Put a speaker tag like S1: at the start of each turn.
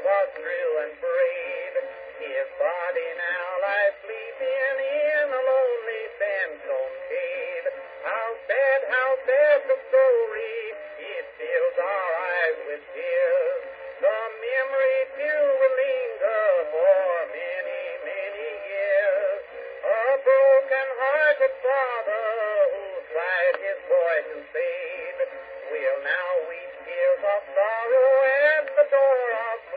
S1: was true and brave. His body now lies sleeping in a lonely sandstone cave. How sad the story, it fills our eyes with tears. The memory too will linger for many, many years. A broken-hearted father who tried his boy to save will now weep tears of sorrow at the door of